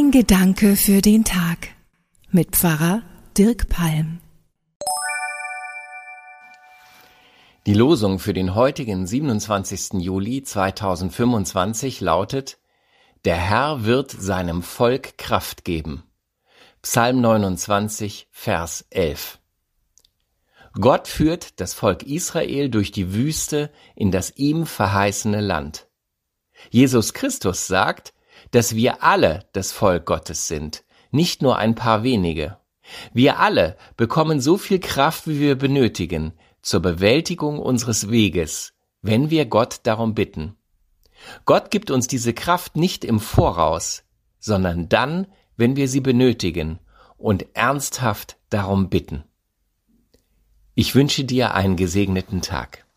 Ein Gedanke für den Tag mit Pfarrer Dirk Palm. Die Losung für den heutigen 27. Juli 2025 lautet: Der Herr wird seinem Volk Kraft geben. Psalm 29, Vers 11. Gott führt das Volk Israel durch die Wüste in das ihm verheißene Land. Jesus Christus sagt, dass wir alle das Volk Gottes sind, nicht nur ein paar wenige. Wir alle bekommen so viel Kraft, wie wir benötigen, zur Bewältigung unseres Weges, wenn wir Gott darum bitten. Gott gibt uns diese Kraft nicht im Voraus, sondern dann, wenn wir sie benötigen und ernsthaft darum bitten. Ich wünsche dir einen gesegneten Tag.